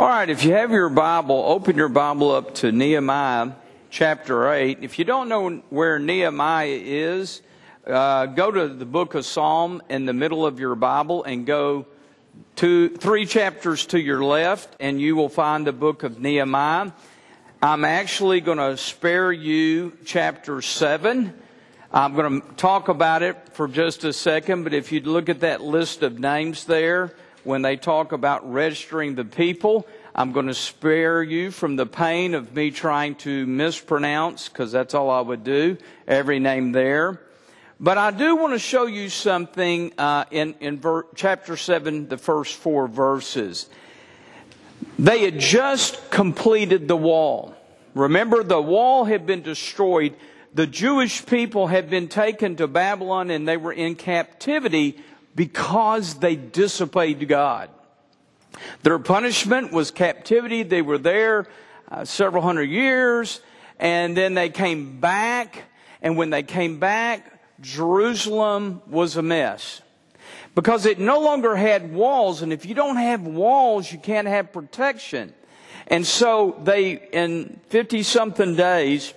All right, if you have your Bible, open your Bible up to Nehemiah chapter 8. If you don't know where Nehemiah is, go to the book of Psalm in the middle of your Bible and go to 3 chapters to your left, and you will find the book of Nehemiah. I'm actually going to spare you chapter 7. I'm going to talk about it for just a second, but if you look at that list of names there, when they talk about registering the people, I'm going to spare you from the pain of me trying to mispronounce, because that's all I would do, every name there. But I do want to show you something in chapter 7, the first 4 verses. They had just completed the wall. Remember, the wall had been destroyed. The Jewish people had been taken to Babylon, and they were in captivity because they disobeyed God. Their punishment was captivity. They were there several hundred years, and then they came back. And when they came back, Jerusalem was a mess because it no longer had walls. And if you don't have walls, you can't have protection. And so they, in 50-something days,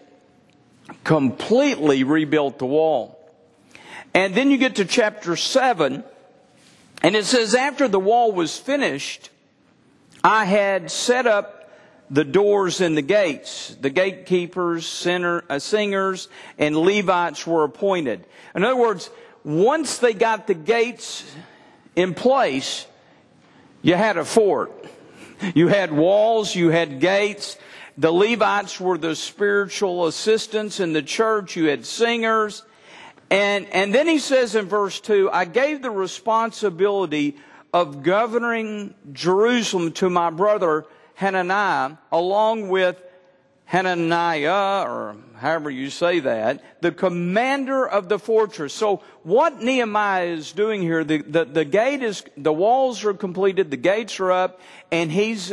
completely rebuilt the wall. And then you get to chapter 7, and it says, after the wall was finished, I had set up the doors and the gates. The gatekeepers, singers, and Levites were appointed. In other words, once they got the gates in place, you had a fort. You had walls, you had gates. The Levites were the spiritual assistants in the church. You had singers. And then he says in verse 2, I gave the responsibility of governing Jerusalem to my brother Hananiah, along with Hananiah, or however you say that, the commander of the fortress. So what Nehemiah is doing here, the walls are completed, the gates are up, and he's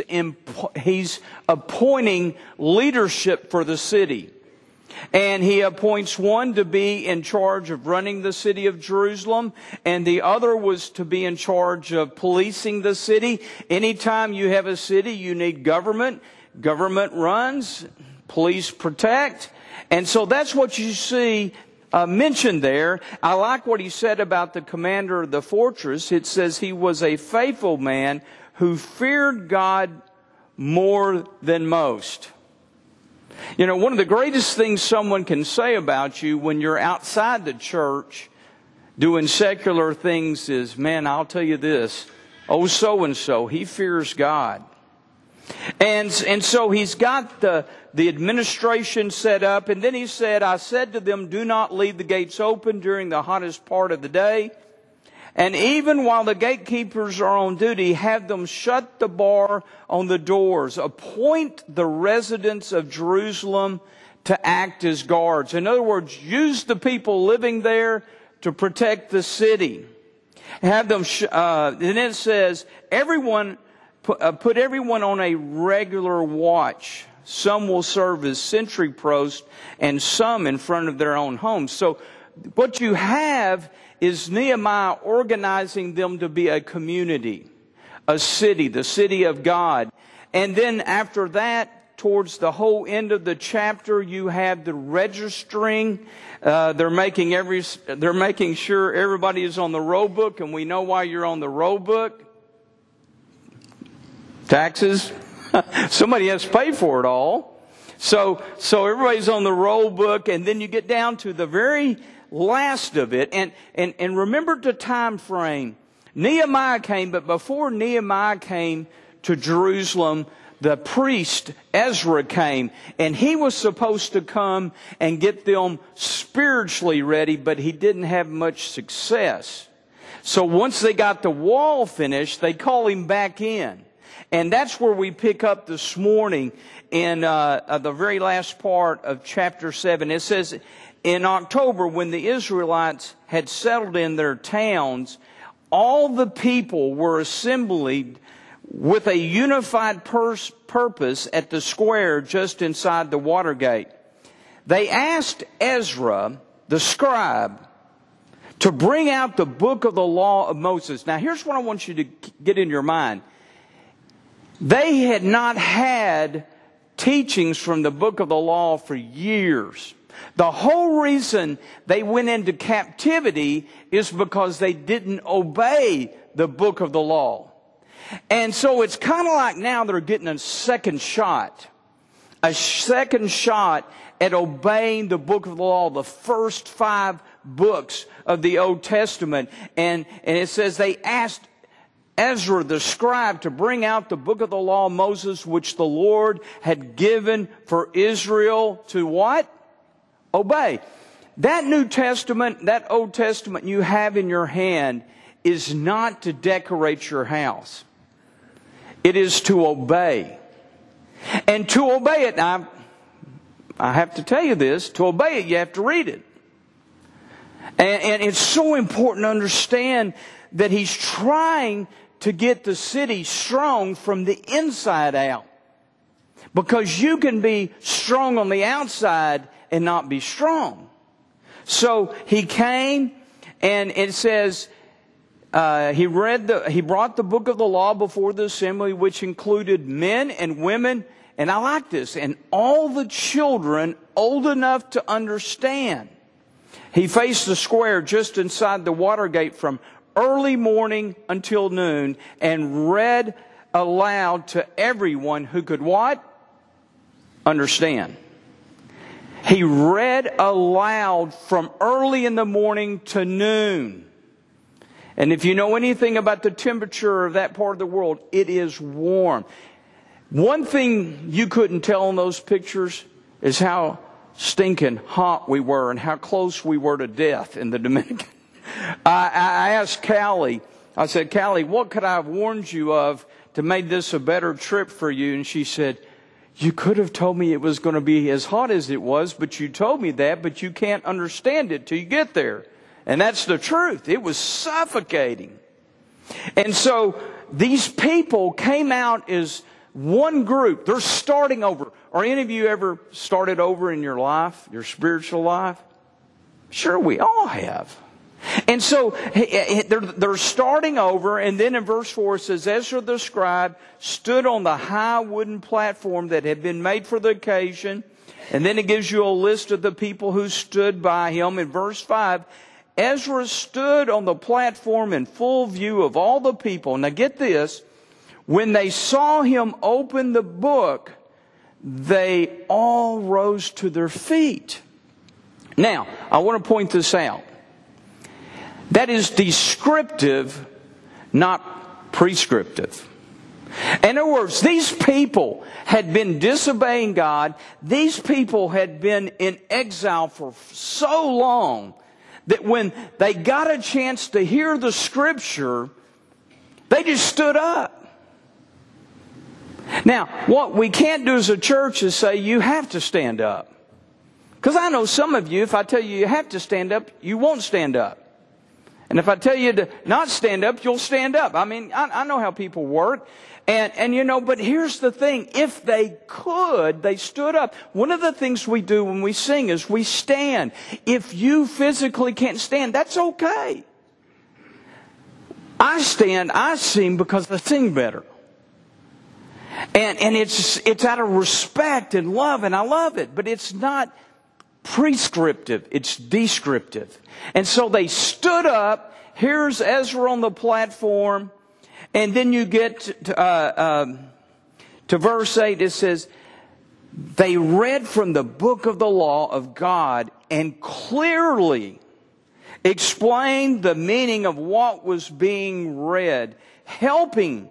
appointing leadership for the city. And he appoints one to be in charge of running the city of Jerusalem, and the other was to be in charge of policing the city. Anytime you have a city, you need government. Government runs, police protect. And so that's what you see mentioned there. I like what he said about the commander of the fortress. It says he was a faithful man who feared God more than most. You know, one of the greatest things someone can say about you when you're outside the church doing secular things is, man, I'll tell you this, oh, so-and-so, he fears God. And so he's got the administration set up, and then he said, I said to them, do not leave the gates open during the hottest part of the day. And even while the gatekeepers are on duty, have them shut the bar on the doors. Appoint the residents of Jerusalem to act as guards. In other words, use the people living there to protect the city. Have them, and it says, put everyone on a regular watch. Some will serve as sentry posts and some in front of their own homes. So what you have is Nehemiah organizing them to be a community, a city, the city of God. And then after that, towards the whole end of the chapter, you have the registering. They're making sure everybody is on the roll book, and we know why you're on the roll book. Taxes. Somebody has to pay for it all. So everybody's on the roll book, and then you get down to the very last of it, and remember the time frame. Nehemiah came, but before Nehemiah came to Jerusalem, the priest Ezra came, and he was supposed to come and get them spiritually ready, but he didn't have much success. So once they got the wall finished, they call him back in. And that's where we pick up this morning in the very last part of chapter 7. It says, in October, when the Israelites had settled in their towns, all the people were assembled with a unified purpose at the square just inside the water gate. They asked Ezra, the scribe, to bring out the book of the law of Moses. Now, here's what I want you to get in your mind. They had not had teachings from the book of the law for years. The whole reason they went into captivity is because they didn't obey the book of the law. And so it's kind of like now they're getting a second shot at obeying the book of the law, the first 5 books of the Old Testament. And it says they asked Ezra the scribe to bring out the book of the law of Moses, which the Lord had given for Israel to what? Obey. That New Testament, that Old Testament you have in your hand is not to decorate your house. It is to obey. And to obey it, I have to tell you this, to obey it you have to read it. And it's so important to understand that he's trying to get the city strong from the inside out. Because you can be strong on the outside and not be strong. So he came, and it says he brought the book of the law before the assembly, which included men and women, and I like this, and all the children old enough to understand. He faced the square just inside the water gate from early morning until noon, and read aloud to everyone who could what? Understand. He read aloud from early in the morning to noon. And if you know anything about the temperature of that part of the world, it is warm. One thing you couldn't tell in those pictures is how stinking hot we were and how close we were to death in the Dominican. I asked Callie, I said, Callie, what could I have warned you of to make this a better trip for you? And she said, you could have told me it was going to be as hot as it was, but you told me that, but you can't understand it till you get there. And that's the truth. It was suffocating. And so these people came out as one group. They're starting over. Are any of you ever started over in your life, your spiritual life? Sure, we all have. And so they're starting over, and then in verse 4 it says, Ezra the scribe stood on the high wooden platform that had been made for the occasion. And then it gives you a list of the people who stood by him. In verse 5, Ezra stood on the platform in full view of all the people. Now get this, when they saw him open the book, they all rose to their feet. Now, I want to point this out. That is descriptive, not prescriptive. In other words, these people had been disobeying God. These people had been in exile for so long that when they got a chance to hear the Scripture, they just stood up. Now, what we can't do as a church is say you have to stand up. Because I know some of you, if I tell you have to stand up, you won't stand up. And if I tell you to not stand up, you'll stand up. I mean, I know how people work. And you know, but here's the thing. If they could, they stood up. One of the things we do when we sing is we stand. If you physically can't stand, that's okay. I stand, I sing because I sing better. And it's out of respect and love, and I love it. But it's not prescriptive, it's descriptive. And so they stood up. Here's Ezra on the platform. And then you get to verse 8. It says, they read from the book of the law of God and clearly explained the meaning of what was being read, helping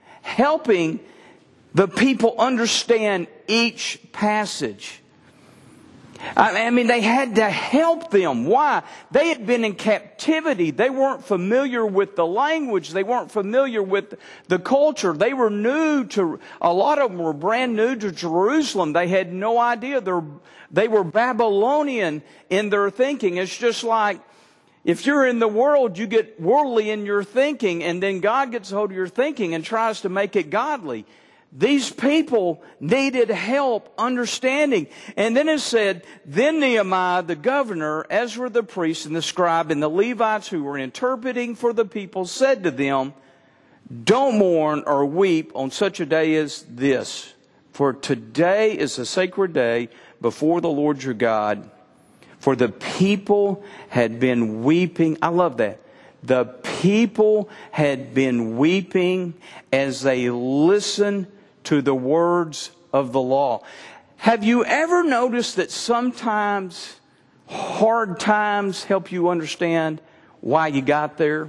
the people understand each passage. I mean, they had to help them. Why? They had been in captivity. They weren't familiar with the language. They weren't familiar with the culture. They were new to, a lot of them were brand new to Jerusalem. They had no idea. They were Babylonian in their thinking. It's just like, if you're in the world, you get worldly in your thinking, and then God gets a hold of your thinking and tries to make it godly. These people needed help understanding. And then it said, then Nehemiah the governor, Ezra the priest and the scribe and the Levites who were interpreting for the people said to them, Don't mourn or weep on such a day as this. For today is a sacred day before the Lord your God. For the people had been weeping. I love that. The people had been weeping as they listened to the words of the law. Have you ever noticed that sometimes hard times help you understand why you got there?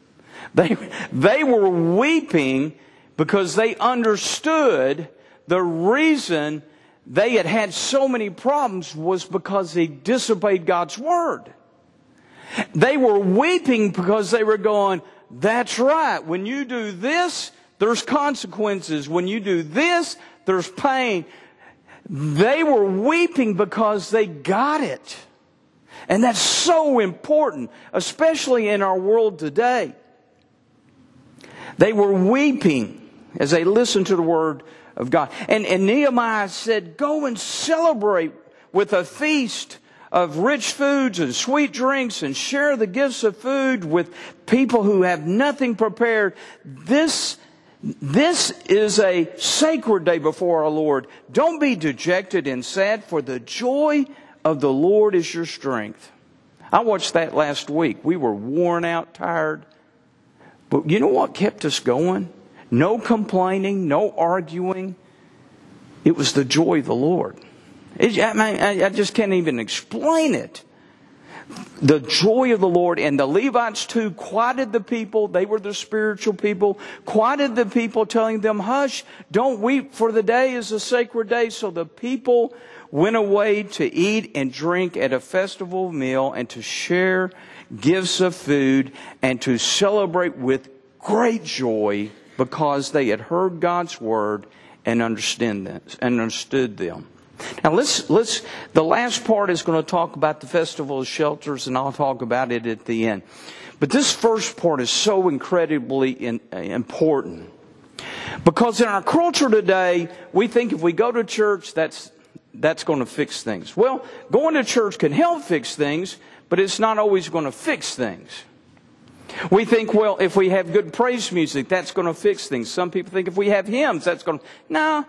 They were weeping because they understood the reason they had had so many problems was because they disobeyed God's word. They were weeping because they were going, that's right. When you do this, there's consequences. When you do this, there's pain. They were weeping because they got it. And that's so important, especially in our world today. They were weeping as they listened to the word of God. And Nehemiah said, go and celebrate with a feast of rich foods and sweet drinks and share the gifts of food with people who have nothing prepared. This is a sacred day before our Lord. Don't be dejected and sad, for the joy of the Lord is your strength. I watched that last week. We were worn out, tired. But you know what kept us going? No complaining, no arguing. It was the joy of the Lord. I just can't even explain it. The joy of the Lord. And the Levites too quieted the people. They were the spiritual people. Quieted the people, telling them, hush, don't weep, for the day is a sacred day. So the people went away to eat and drink at a festival meal and to share gifts of food and to celebrate with great joy because they had heard God's word and understood them. Now the last part is going to talk about the Festival of Shelters, and I'll talk about it at the end. But this first part is so incredibly important. Because in our culture today, we think if we go to church, that's going to fix things. Well, going to church can help fix things, but it's not always going to fix things. We think, well, if we have good praise music, that's going to fix things. Some people think if we have hymns, that's going to... No.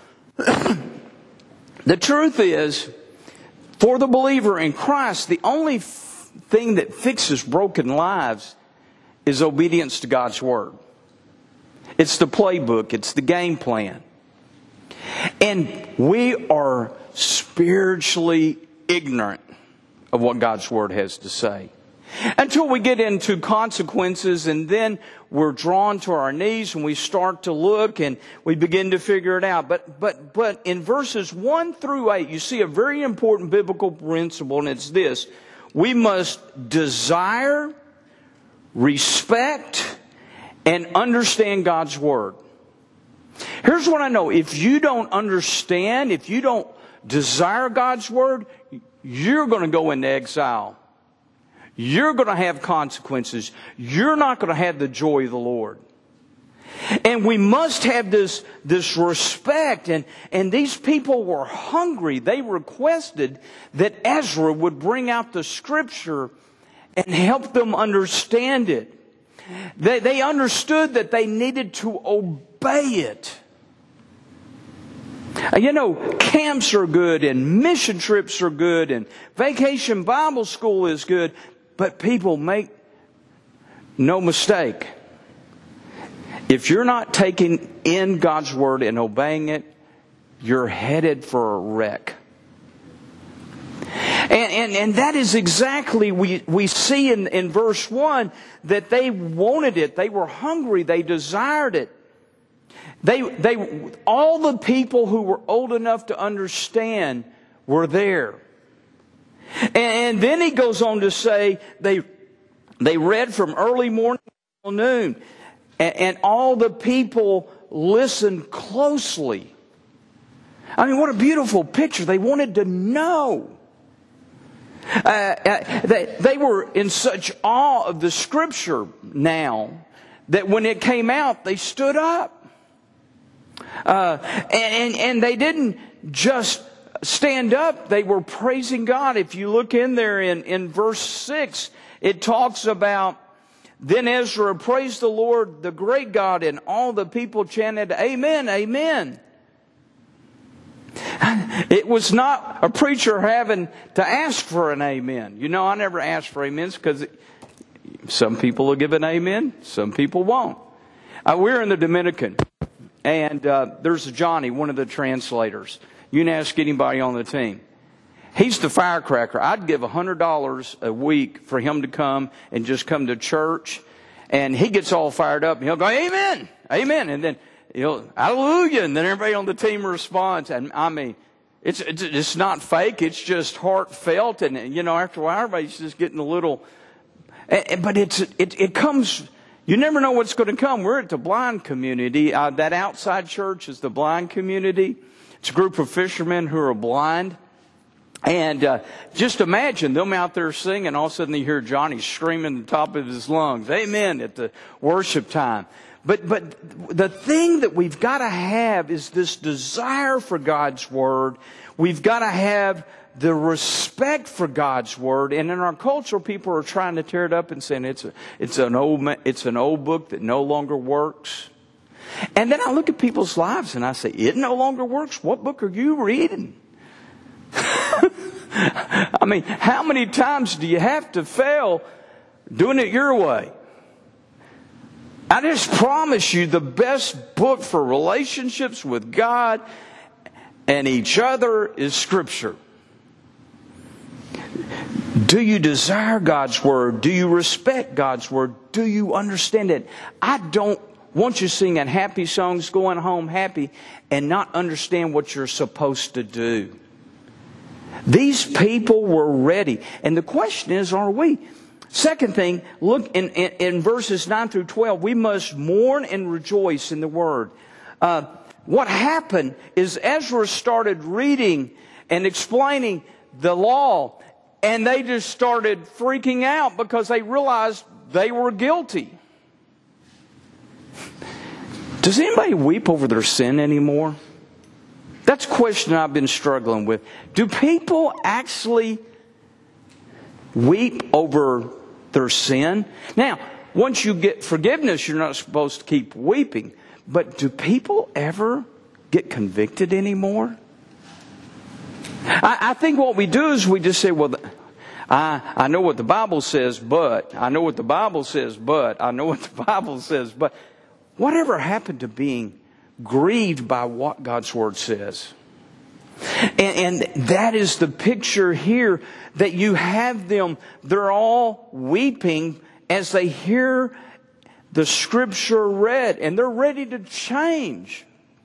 The truth is, for the believer in Christ, the only thing that fixes broken lives is obedience to God's word. It's the playbook. It's the game plan. And we are spiritually ignorant of what God's word has to say. Until we get into consequences, and then we're drawn to our knees and we start to look and we begin to figure it out. But in verses 1 through 8, you see a very important biblical principle, and it's this. We must desire, respect, and understand God's word. Here's what I know. If you don't understand, if you don't desire God's word, you're going to go into exile. You're going to have consequences. You're not going to have the joy of the Lord. And we must have this respect. And these people were hungry. They requested that Ezra would bring out the Scripture and help them understand it. They understood that they needed to obey it. You know, camps are good and mission trips are good and vacation Bible school is good. But people, make no mistake. If you're not taking in God's word and obeying it, you're headed for a wreck. And that is exactly, we see in verse 1 that they wanted it. They were hungry. They desired it. All the people who were old enough to understand were there. And then he goes on to say they read from early morning till noon. And all the people listened closely. I mean, what a beautiful picture. They wanted to know. They were in such awe of the Scripture now that when it came out, they stood up. And they didn't just stand up, they were praising God. If you look in there in verse 6, it talks about Then Ezra praised the Lord, the great God, and all the people chanted, Amen, Amen. It was not a preacher having to ask for an amen. You know, I never ask for amens because some people will give an amen, some people won't. We're in the Dominican, and there's Johnny, one of the translators. You can ask anybody on the team. He's the firecracker. I'd give $100 a week for him to come and just come to church. And he gets all fired up and he'll go, Amen, Amen. And then he'll, Hallelujah. And then everybody on the team responds. And I mean, it's not fake. It's just heartfelt. And, you know, after a while, everybody's just getting a little, but it comes, you never know what's going to come. We're at the blind community. That outside church is the blind community. It's a group of fishermen who are blind. And just imagine them out there singing. All of a sudden they hear Johnny screaming at the top of his lungs, Amen, at the worship time. But the thing that we've got to have is this desire for God's Word. We've got to have the respect for God's Word. And in our culture, people are trying to tear it up and saying it's an old book that no longer works. And then I look at people's lives and I say, it no longer works? What book are you reading? I mean, how many times do you have to fail doing it your way? I just promise you the best book for relationships with God and each other is Scripture. Do you desire God's Word? Do you respect God's Word? Do you understand it? I don't want you singing happy songs, going home happy, and not understand what you're supposed to do. These people were ready. And the question is, are we? Second thing, look in verses 9 through 12, we must mourn and rejoice in the Word. What happened is Ezra started reading and explaining the law, and they just started freaking out because they realized they were guilty. Does anybody weep over their sin anymore? That's a question I've been struggling with. Do people actually weep over their sin? Now, once you get forgiveness, you're not supposed to keep weeping. But do people ever get convicted anymore? I think what we do is we just say, well, I know what the Bible says, but I know what the Bible says, but I know what the Bible says, but whatever happened to being grieved by what God's Word says? And that is the picture here, that you have them, they're all weeping as they hear the Scripture read, and they're ready to change.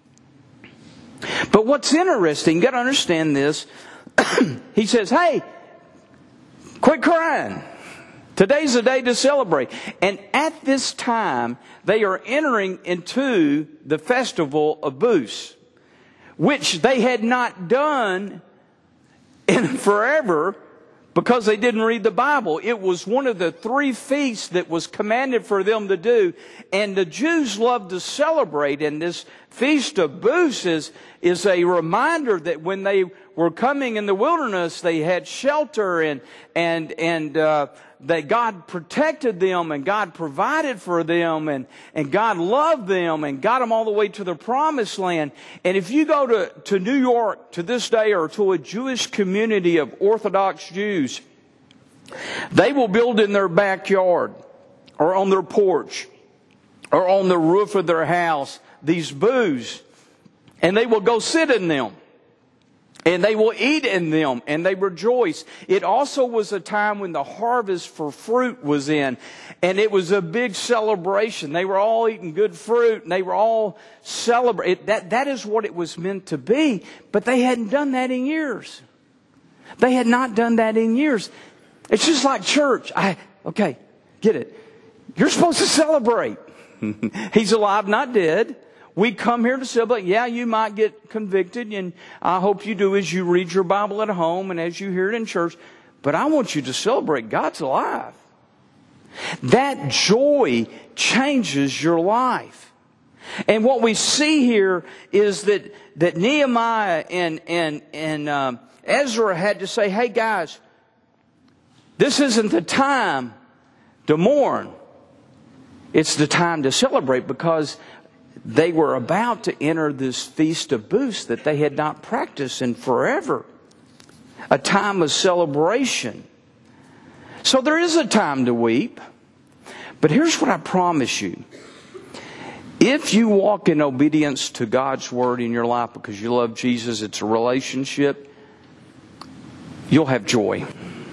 But what's interesting, you got to understand this, he says, hey, quit crying. Today's the day to celebrate. And at this time, they are entering into the festival of Booths, which they had not done in forever because they didn't read the Bible. It was one of the 3 feasts that was commanded for them to do. And the Jews loved to celebrate. And this Feast of Booths is a reminder that when they were coming in the wilderness, they had shelter and that God protected them and God provided for them and God loved them and got them all the way to the promised land. And if you go to New York to this day, or to a Jewish community of Orthodox Jews, they will build in their backyard or on their porch or on the roof of their house these booths, and they will go sit in them. And they will eat in them, and they rejoice. It also was a time when the harvest for fruit was in, and it was a big celebration. They were all eating good fruit, and they were all celebrating. That is what it was meant to be, but they hadn't done that in years. They had not done that in years. It's just like church. Okay, get it. You're supposed to celebrate. He's alive, not dead. We come here to celebrate. Yeah, you might get convicted, and I hope you do as you read your Bible at home and as you hear it in church. But I want you to celebrate God's alive. That joy changes your life. And what we see here is that Nehemiah and Ezra had to say, hey guys, this isn't the time to mourn. it's the time to celebrate because they were about to enter this Feast of Booths that they had not practiced in forever. A time of celebration. So there is a time to weep. But here's what I promise you. If you walk in obedience to God's Word in your life because you love Jesus, it's a relationship, you'll have joy.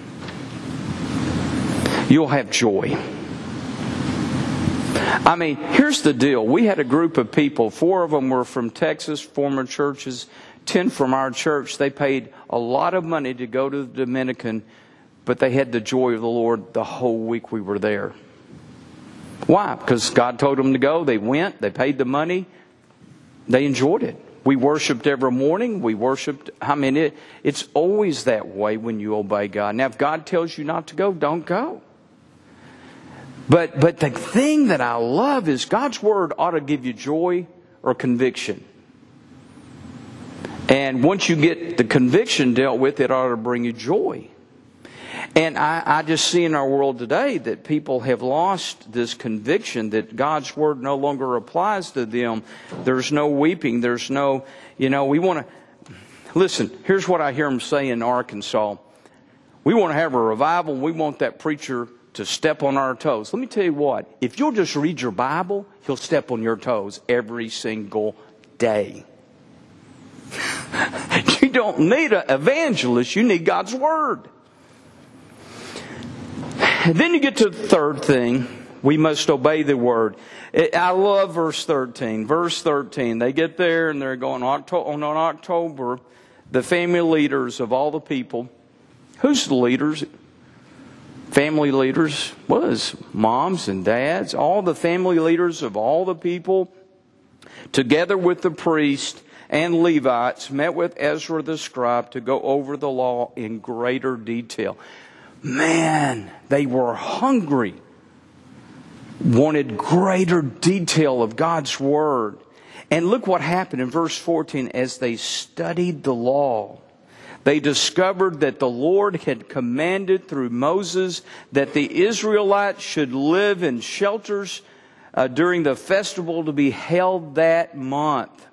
You'll have joy. I mean, here's the deal. We had a group of people. 4 of them were from Texas, former churches. 10 from our church. They paid a lot of money to go to the Dominican, but they had the joy of the Lord the whole week we were there. Why? Because God told them to go. They went. They paid the money. They enjoyed it. We worshiped every morning. We worshiped. I mean, it's always that way when you obey God. Now, if God tells you not to go, don't go. But the thing that I love is God's Word ought to give you joy or conviction. And once you get the conviction dealt with, it ought to bring you joy. And I just see in our world today that people have lost this conviction that God's Word no longer applies to them. There's no weeping. There's no, we want to... Listen, here's what I hear them say in Arkansas. We want to have a revival and we want that preacher to step on our toes. Let me tell you what. If you'll just read your Bible, he'll step on your toes every single day. You don't need an evangelist. You need God's Word. And then you get to the third thing. We must obey the Word. I love verse 13. Verse 13. They get there and they're going on October. The family leaders of all the people. Who's the leaders? Family leaders was moms and dads. All the family leaders of all the people, together with the priest and Levites, met with Ezra the scribe to go over the law in greater detail. Man, they were hungry. Wanted greater detail of God's Word. And look what happened in verse 14. As they studied the law, they discovered that the Lord had commanded through Moses that the Israelites should live in shelters during the festival to be held that month.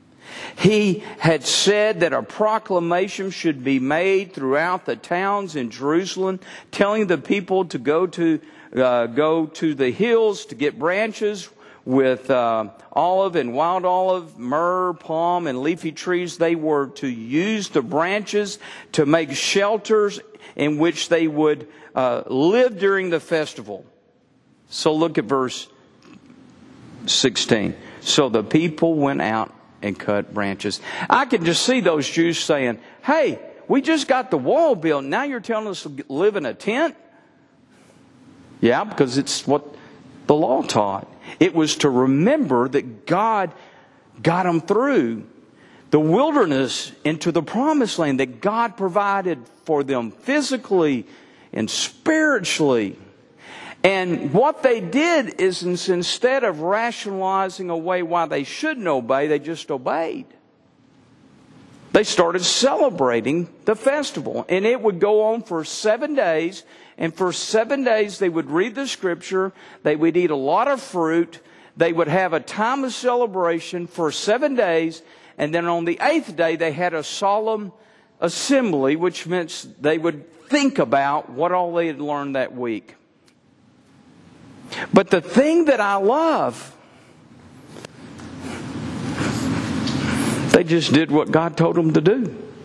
He had said that a proclamation should be made throughout the towns in Jerusalem, telling the people to go to the hills to get branches with olive and wild olive, myrrh, palm, and leafy trees. They were to use the branches to make shelters in which they would live during the festival. So look at verse 16. So the people went out and cut branches. I can just see those Jews saying, hey, we just got the wall built. Now you're telling us to live in a tent? Yeah, because it's what the law taught. It was to remember that God got them through the wilderness into the promised land, that God provided for them physically and spiritually. And what they did is instead of rationalizing away why they shouldn't obey, they just obeyed. They started celebrating the festival. And it would go on for 7 days. And for 7 days they would read the Scripture. They would eat a lot of fruit. They would have a time of celebration for 7 days. And then on the 8th day they had a solemn assembly, which meant they would think about what all they had learned that week. But the thing that I love, they just did what God told them to do.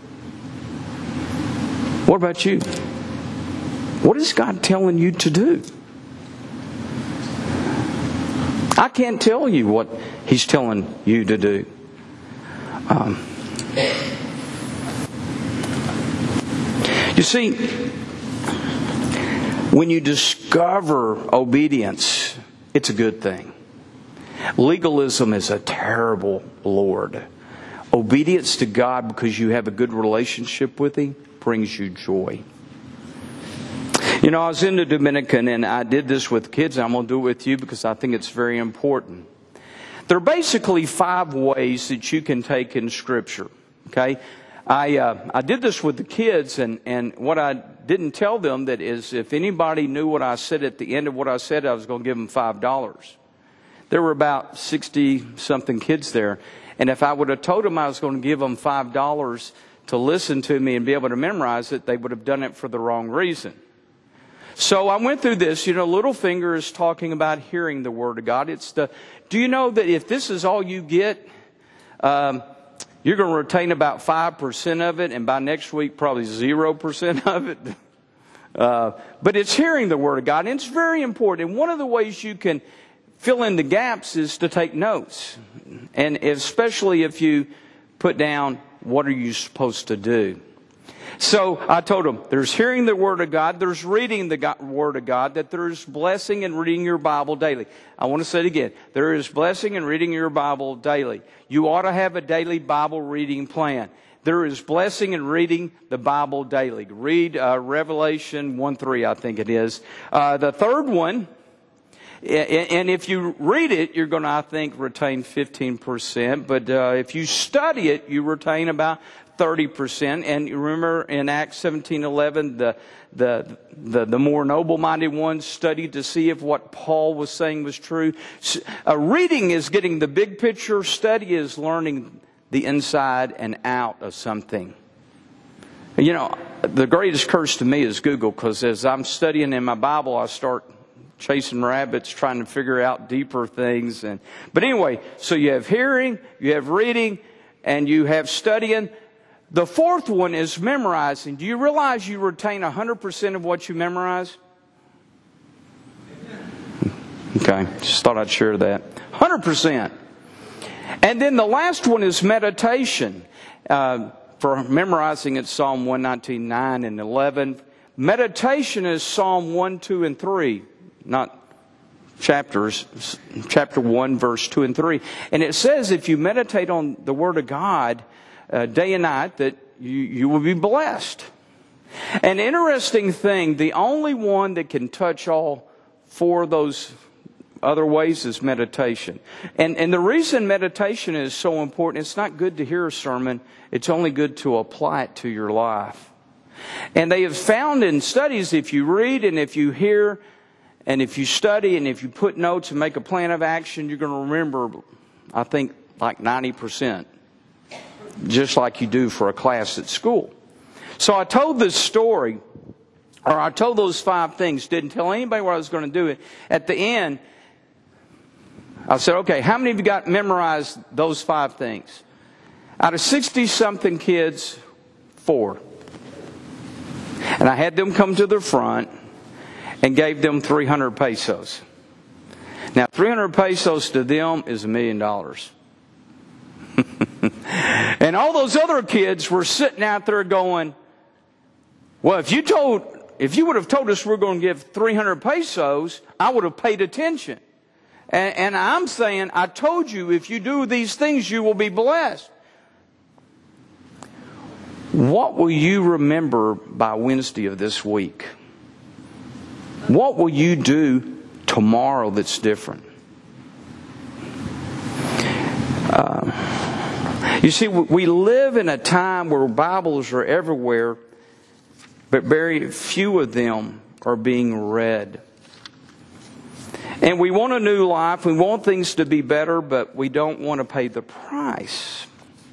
What about you? What is God telling you to do? I can't tell you what He's telling you to do. You see, when you discover obedience, it's a good thing. Legalism is a terrible lord. Obedience to God because you have a good relationship with Him brings you joy. You know, I was in the Dominican and I did this with kids. I'm going to do it with you because I think it's very important. There are basically 5 ways that you can take in Scripture. Okay? I did this with the kids, and what I didn't tell them that is, if anybody knew what I said at the end of what I said, I was going to give them $5. There were about 60-something kids there, and if I would have told them I was going to give them $5 to listen to me and be able to memorize it, they would have done it for the wrong reason. So I went through this. Littlefinger is talking about hearing the Word of God. Do you know that if this is all you get, you're going to retain about 5% of it, and by next week, probably 0% of it. But it's hearing the Word of God, and it's very important. And one of the ways you can fill in the gaps is to take notes. And especially if you put down, what are you supposed to do? So I told them, there's hearing the Word of God, there's reading the Word of God, that there's blessing in reading your Bible daily. I want to say it again. There is blessing in reading your Bible daily. You ought to have a daily Bible reading plan. There is blessing in reading the Bible daily. Read Revelation 1:3, I think it is. The third one, and if you read it, you're going to, I think, retain 15%. But if you study it, you retain about 30%. And you remember in Acts 17:11, the more noble-minded ones studied to see if what Paul was saying was true. Reading is getting the big picture. Study is learning the inside and out of something. The greatest curse to me is Google, because as I'm studying in my Bible, I start chasing rabbits, trying to figure out deeper things. But anyway, so you have hearing, you have reading, and you have studying. The fourth one is memorizing. Do you realize you retain 100% of what you memorize? Okay, just thought I'd share that. 100%. And then the last one is meditation. For memorizing, it's Psalm 119, 9 and 11. Meditation is Psalm 1, 2, and 3. Not chapters, chapter 1, verse 2 and 3. And it says if you meditate on the Word of God day and night, that you will be blessed. An interesting thing, the only one that can touch all four of those other ways is meditation. And the reason meditation is so important, it's not good to hear a sermon, it's only good to apply it to your life. And they have found in studies, if you read and if you hear and if you study and if you put notes and make a plan of action, you're going to remember, I think, like 90%. Just like you do for a class at school. So I told this story, or I told those 5 things, didn't tell anybody where I was going to do it. At the end, I said, okay, how many of you got memorized those 5 things? Out of 60-something kids, 4. And I had them come to the front and gave them 300 pesos. Now, 300 pesos to them is $1 million. And all those other kids were sitting out there going, well, if you would have told us we're going to give 300 pesos, I would have paid attention. And I'm saying, I told you, if you do these things, you will be blessed. What will you remember by Wednesday of this week? What will you do tomorrow that's different? You see, we live in a time where Bibles are everywhere, but very few of them are being read. And we want a new life, we want things to be better, but we don't want to pay the price.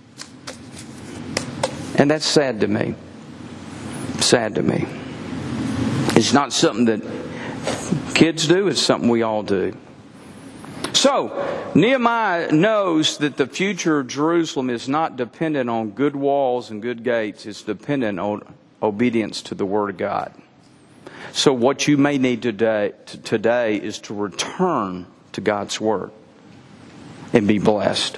And that's sad to me. Sad to me. It's not something that kids do, it's something we all do. So, Nehemiah knows that the future of Jerusalem is not dependent on good walls and good gates. It's dependent on obedience to the Word of God. So what you may need today is to return to God's Word and be blessed.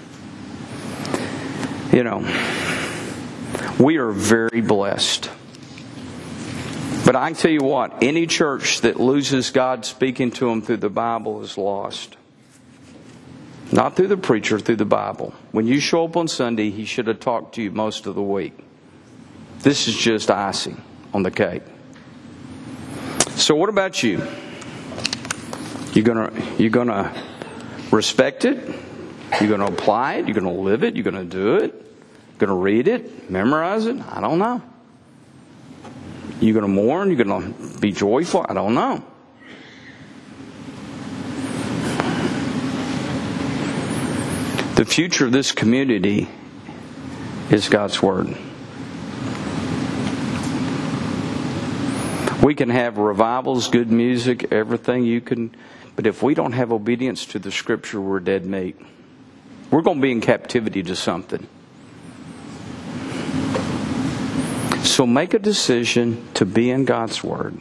We are very blessed. But I can tell you what, any church that loses God speaking to them through the Bible is lost. Not through the preacher, through the Bible. When you show up on Sunday, he should have talked to you most of the week. This is just icing on the cake. So what about you? You gonna respect it? You're gonna apply it? You're gonna live it? You're gonna do it? Going to read it? Memorize it? I don't know. You going to mourn? You going to be joyful? I don't know. The future of this community is God's Word. We can have revivals, good music, everything you can, but if we don't have obedience to the Scripture, we're dead meat. We're going to be in captivity to something. So make a decision to be in God's Word.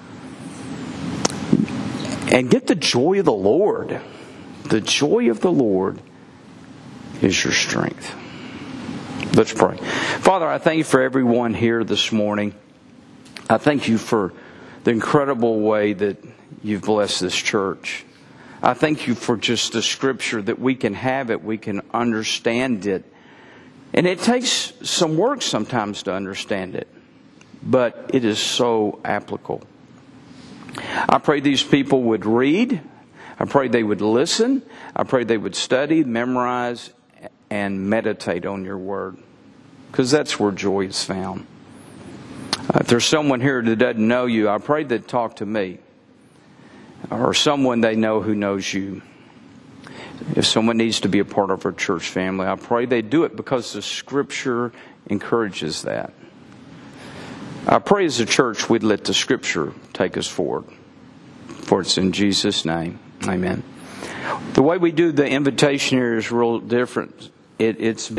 And get the joy of the Lord. The joy of the Lord is your strength. Let's pray. Father, I thank you for everyone here this morning. I thank you for the incredible way that you've blessed this church. I thank you for just the Scripture that we can have it, we can understand it. And it takes some work sometimes to understand it, but it is so applicable. I pray these people would read. I pray they would listen. I pray they would study, memorize, and meditate on your Word, because that's where joy is found. If there's someone here that doesn't know you, I pray they'd talk to me or someone they know who knows you. If someone needs to be a part of our church family, I pray they do it because the Scripture encourages that. I pray as a church we'd let the Scripture take us forward. For it's in Jesus' name. Amen. The way we do the invitation here is real different. It's